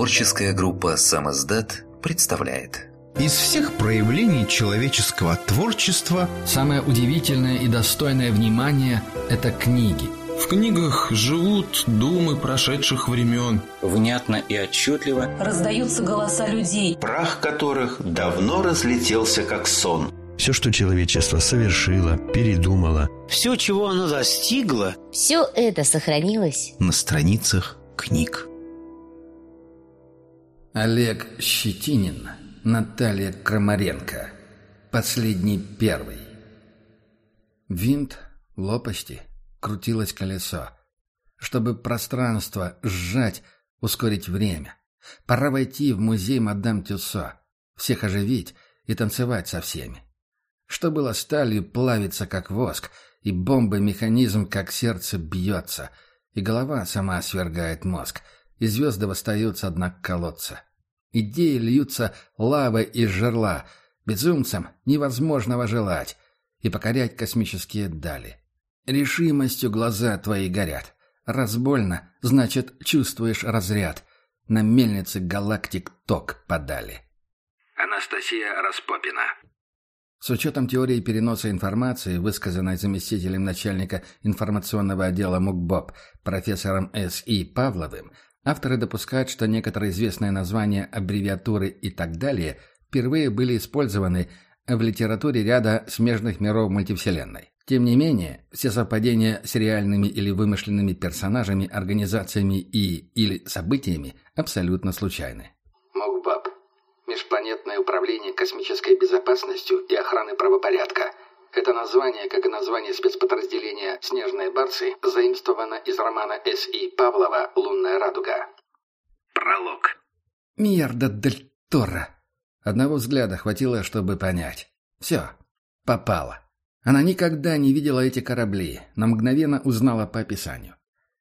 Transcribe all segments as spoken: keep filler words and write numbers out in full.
Творческая группа «Самиздат» представляет. Из всех проявлений человеческого творчества самое удивительное и достойное внимания – это книги. В книгах живут думы прошедших времен. Внятно и отчетливо раздаются голоса людей, прах которых давно разлетелся как сон. Все, что человечество совершило, передумало, все, чего оно достигло, все это сохранилось на страницах книг. Олег Щетинин, Наталья Крамаренко. Последний первый. Винт, лопасти, крутилось колесо. Чтобы пространство сжать, ускорить время. Пора войти в музей мадам Тюссо, всех оживить и танцевать со всеми. Что было сталью, плавится как воск, и бомбой механизм как сердце бьется, и голова сама свергает мозг, и звезды восстают со дна колодца. Идеи льются лавой из жерла, безумцам невозможного желать и покорять космические дали. Решимостью глаза твои горят. Раз больно, значит, чувствуешь разряд. На мельнице галактик ток подали. Анастасия Распопина. С учетом теории переноса информации, высказанной заместителем начальника информационного отдела МУКБОП профессором С И Павловым, авторы допускают, что некоторые известные названия, аббревиатуры и так далее впервые были использованы в литературе ряда смежных миров мультивселенной. Тем не менее, все совпадения с реальными или вымышленными персонажами, организациями и или событиями абсолютно случайны. МУКБОП. Межпланетное управление космической безопасностью и охраны правопорядка. Это название, как и название спецподразделения «Снежные барсы», заимствовано из романа С И Павлова «Лунная радуга». Пролог. Мьерда дель Торо. Одного взгляда хватило, чтобы понять. Все. Попало. Она никогда не видела эти корабли, но мгновенно узнала по описанию.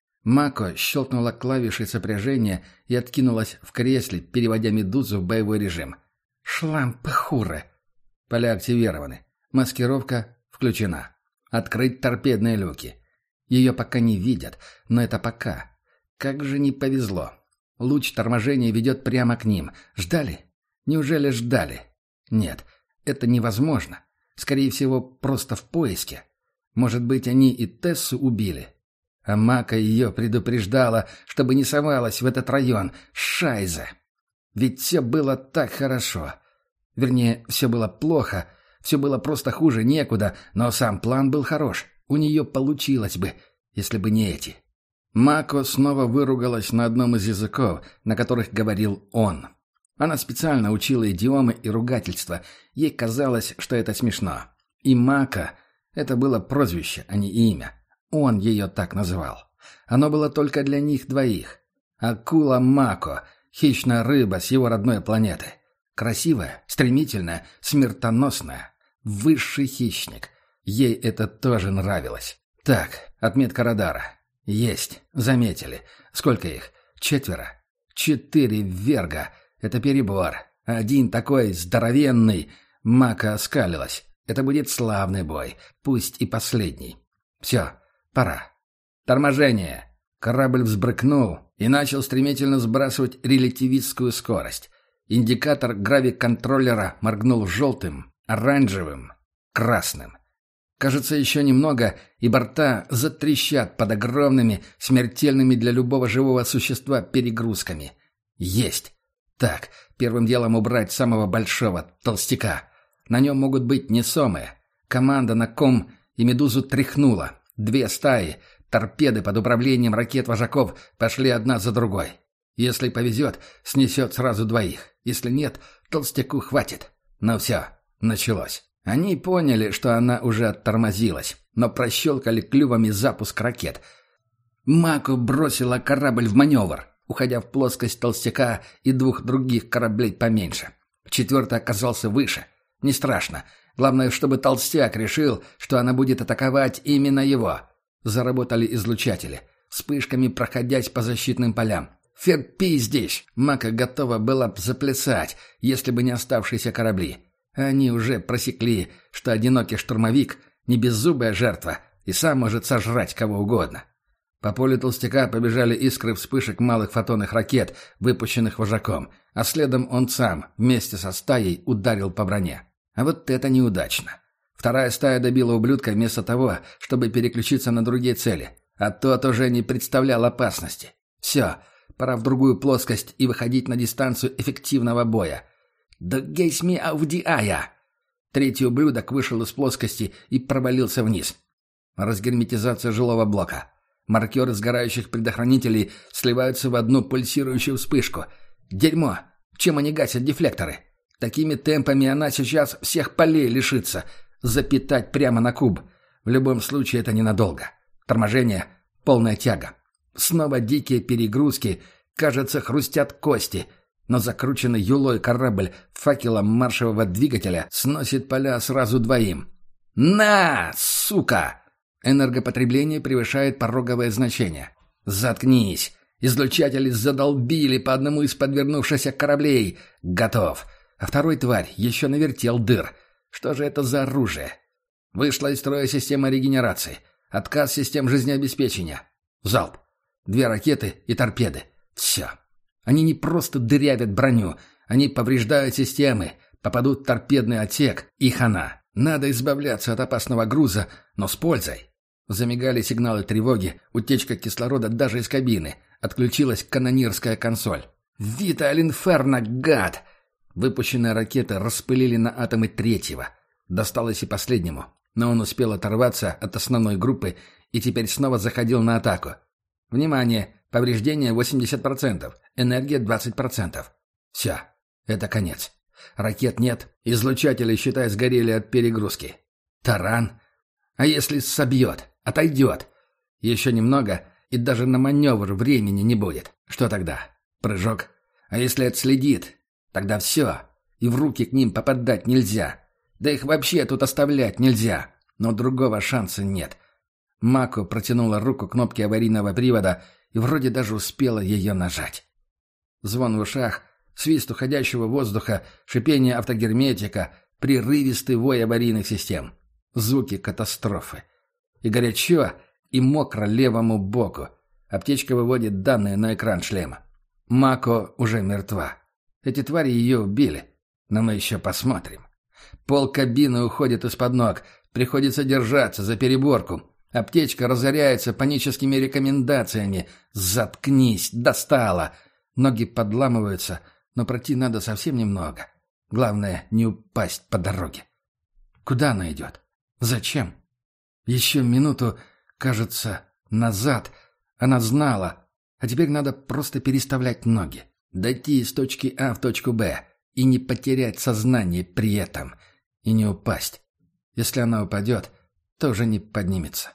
Мако щелкнула клавишей сопряжения и откинулась в кресле, переводя «Медузу» в боевой режим. Шлампы-хуры. Поля активированы. Маскировка включена. Открыть торпедные люки. Ее пока не видят, но это пока. Как же не повезло. Луч торможения ведет прямо к ним. Ждали? Неужели ждали? Нет, это невозможно. Скорее всего, просто в поиске. Может быть, они и Тессу убили. А Мака ее предупреждала, чтобы не совалась в этот район. Шайзе! Ведь все было так хорошо. Вернее, все было плохо. Все было просто хуже некуда, но сам план был хорош. У нее получилось бы, если бы не эти. Мако снова выругалась на одном из языков, на которых говорил он. Она специально учила идиомы и ругательства. Ей казалось, что это смешно. И Мака — это было прозвище, а не имя. Он ее так называл. Оно было только для них двоих. Акула Мако, хищная рыба с его родной планеты. Красивая, стремительная, смертоносная. Высший хищник. Ей это тоже нравилось. Так, отметка радара. Есть, заметили. Сколько их? Четверо. Четыре верга. Это перебор. Один такой здоровенный. Мака оскалилась. Это будет славный бой. Пусть и последний. Все. Пора. Торможение. Корабль взбрыкнул и начал стремительно сбрасывать релятивистскую скорость. Индикатор гравиконтроллера моргнул желтым, оранжевым, красным. Кажется, еще немного, и борта затрещат под огромными, смертельными для любого живого существа перегрузками. Есть. Так, первым делом убрать самого большого, толстяка. На нем могут быть несомые. Команда на ком и «Медузу» тряхнула. Две стаи, торпеды под управлением ракет-вожаков пошли одна за другой. Если повезет, снесет сразу двоих. Если нет, толстяку хватит. Ну все, началось. Они поняли, что она уже оттормозилась, но прощелкали клювами запуск ракет. Мако бросила корабль в маневр, уходя в плоскость толстяка и двух других кораблей поменьше. Четвертый оказался выше. Не страшно. Главное, чтобы толстяк решил, что она будет атаковать именно его. Заработали излучатели, вспышками проходясь по защитным полям. Ферпиздишь! Мака готова была б заплясать, если бы не оставшиеся корабли. Они уже просекли, что одинокий штурмовик — не беззубая жертва и сам может сожрать кого угодно. По полю толстяка побежали искры вспышек малых фотонных ракет, выпущенных вожаком, а следом он сам, вместе со стаей, ударил по броне. А вот это неудачно. Вторая стая добила ублюдка вместо того, чтобы переключиться на другие цели, а тот уже не представлял опасности. Все, пора в другую плоскость и выходить на дистанцию эффективного боя. «Да гейс ми аудиая!» Третий ублюдок вышел из плоскости и провалился вниз. Разгерметизация жилого блока. Маркеры сгорающих предохранителей сливаются в одну пульсирующую вспышку. Дерьмо! Чем они гасят дефлекторы? Такими темпами она сейчас всех полей лишится. Запитать прямо на куб. В любом случае это ненадолго. Торможение, полная тяга. Снова дикие перегрузки. Кажется, хрустят кости. Но закрученный юлой корабль факелом маршевого двигателя сносит поля сразу двоим. «На, сука!» Энергопотребление превышает пороговое значение. «Заткнись! Излучатели задолбили по одному из подвернувшихся кораблей. Готов!» А второй тварь еще навертел дыр. Что же это за оружие? Вышла из строя система регенерации. Отказ систем жизнеобеспечения. Залп. Две ракеты и торпеды. Все. Они не просто дырявят броню. Они повреждают системы. Попадут в торпедный отсек. И хана. Надо избавляться от опасного груза, но с пользой. Замигали сигналы тревоги. Утечка кислорода даже из кабины. Отключилась канонирская консоль. «Вита Инферно, гад!» Выпущенные ракеты распылили на атомы третьего. Досталось и последнему. Но он успел оторваться от основной группы и теперь снова заходил на атаку. Внимание! Повреждение восемьдесят процентов. Энергия двадцать процентов. Все. Это конец. Ракет нет. Излучатели, считай, сгорели от перегрузки. Таран? А если собьет? Отойдет? Еще немного, и даже на маневр времени не будет. Что тогда? Прыжок? А если отследит? Тогда все. И в руки к ним попадать нельзя. Да их вообще тут оставлять нельзя. Но другого шанса нет. Мако протянула руку к кнопке аварийного привода и вроде даже успела ее нажать. Звон в ушах, свист уходящего воздуха, шипение автогерметика, прерывистый вой аварийных систем. Звуки катастрофы. И горячо, и мокро левому боку. Аптечка выводит данные на экран шлема. Мако уже мертва. Эти твари ее убили. Но мы еще посмотрим. Пол кабины уходит из-под ног. Приходится держаться за переборку. Аптечка разоряется паническими рекомендациями. «Заткнись! Достала!» Ноги подламываются, но пройти надо совсем немного. Главное, не упасть по дороге. Куда она идет? Зачем? Еще минуту, кажется, назад она знала, а теперь надо просто переставлять ноги. Дойти из точки А в точку Б и не потерять сознание при этом. И не упасть. Если она упадет, то уже не поднимется.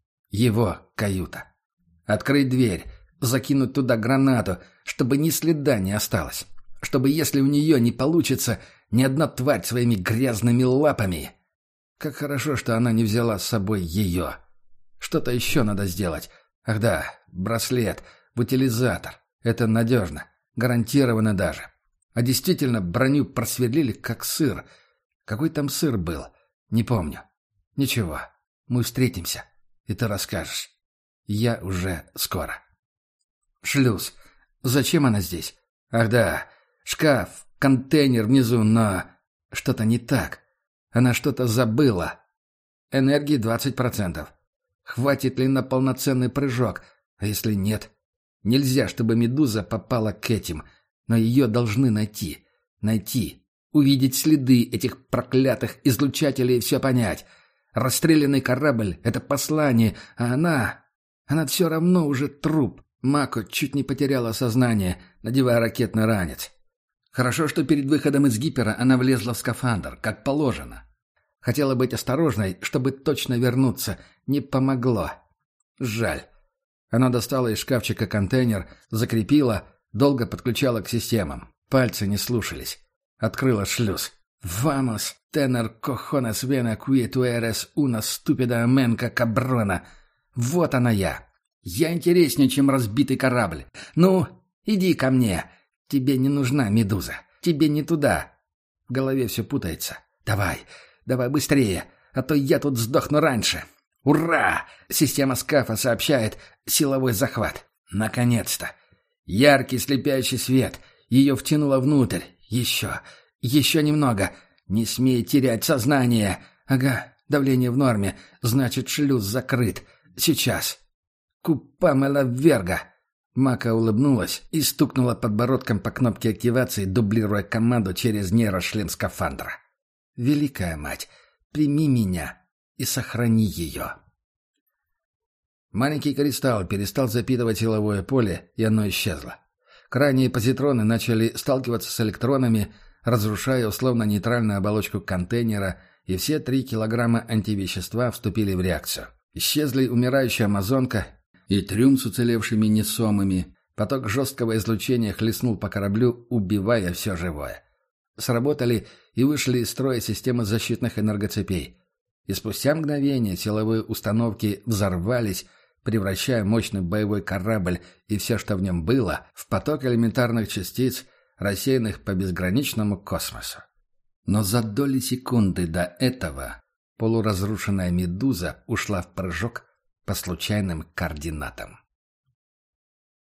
Его каюта. Открыть дверь, закинуть туда гранату, чтобы ни следа не осталось. Чтобы, если у нее не получится, ни одна тварь своими грязными лапами... Как хорошо, что она не взяла с собой ее. Что-то еще надо сделать. Ах да, браслет, утилизатор. Это надежно. Гарантированно даже. А действительно, броню просверлили, как сыр. Какой там сыр был? Не помню. Ничего, мы встретимся, и ты расскажешь. Я уже скоро. Шлюз. Зачем она здесь? Ах да, шкаф, контейнер внизу, но... Что-то не так. Она что-то забыла. Энергии двадцать процентов. Хватит ли на полноценный прыжок? А если нет? Нельзя, чтобы медуза попала к этим. Но ее должны найти. Найти. Увидеть следы этих проклятых излучателей и все понять. Расстрелянный корабль — это послание, а она... Она все равно уже труп. Мако чуть не потеряла сознание, надевая ракетный ранец. Хорошо, что перед выходом из гипера она влезла в скафандр, как положено. Хотела быть осторожной, чтобы точно вернуться. Не помогло. Жаль. Она достала из шкафчика контейнер, закрепила, долго подключала к системам. Пальцы не слушались. Открыла шлюз. «Vamos, tener cojones ven aquí, tú eres una stúpida menca cabrona». Вот она я. Я интереснее, чем разбитый корабль. Ну, иди ко мне. Тебе не нужна медуза. Тебе не туда. В голове все путается. Давай, давай быстрее, а то я тут сдохну раньше. Ура! Система скафа сообщает силовой захват. Наконец-то! Яркий слепящий свет. Ее втянуло внутрь. Еще. Еще немного. Не смей терять сознание. Ага, давление в норме. Значит, шлюз закрыт. Сейчас. Купамела Верга. Мака улыбнулась и стукнула подбородком по кнопке активации, дублируя команду через нейрошлем скафандра. «Великая мать, прими меня и сохрани ее». Маленький кристалл перестал запитывать силовое поле, и оно исчезло. Крайние позитроны начали сталкиваться с электронами, разрушая условно-нейтральную оболочку контейнера, и все три килограмма антивещества вступили в реакцию. Исчезли умирающая амазонка и трюм с уцелевшими несомыми. Поток жесткого излучения хлестнул по кораблю, убивая все живое. Сработали и вышли из строя системы защитных энергоцепей. И спустя мгновение силовые установки взорвались, превращая мощный боевой корабль и все, что в нем было, в поток элементарных частиц, рассеянных по безграничному космосу. Но за доли секунды до этого полуразрушенная «Медуза» ушла в прыжок по случайным координатам.